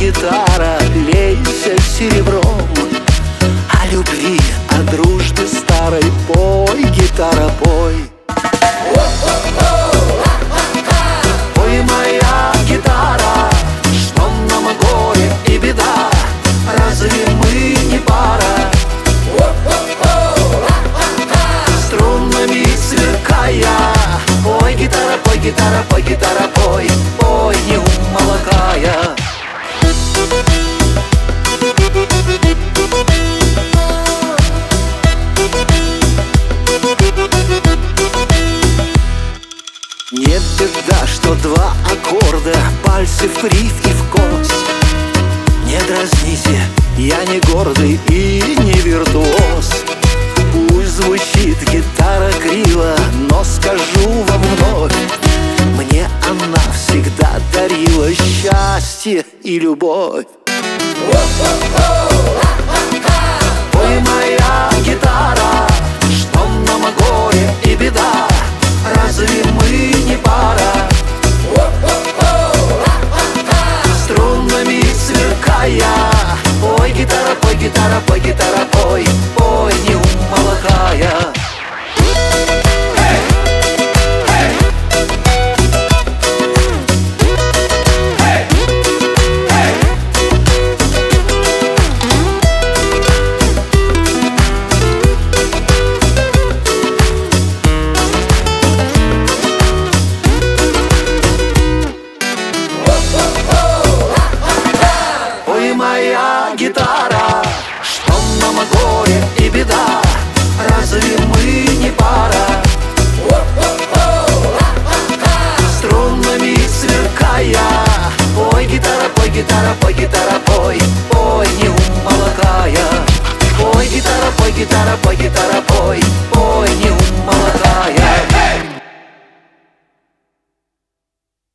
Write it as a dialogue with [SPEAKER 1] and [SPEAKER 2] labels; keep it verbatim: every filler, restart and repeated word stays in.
[SPEAKER 1] гитара, лейся серебром. О любви, о дружбе старой пой, гитара, пой. Пой, моя гитара, что нам горе и беда, разве мы не пара? Струнами сверкая, пой, гитара, пой, гитара, пой, гитара, пой, пой, не умолкая. Не беда, что два аккорда, пальцы в крив и в кос. Не дразните, я не гордый и не виртуоз. Пусть звучит гитара криво, но скажу вам вновь: мне она всегда дарила счастье и любовь. Пой, моя гитара, что нам горе и беда, разве мы не пара? Струнами сверкая, пой, гитара, пой, гитара, пой, гитара, пой, пой, не умолкая. Моя гитара, что нам горе и беда, разве мы не пара? Струнами сверкая, пой, гитара, пой, гитара, пой, гитара, пой, пой, не умолкая. Пой, гитара, пой, гитара, пой, гитара, пой, пой, не умолкая.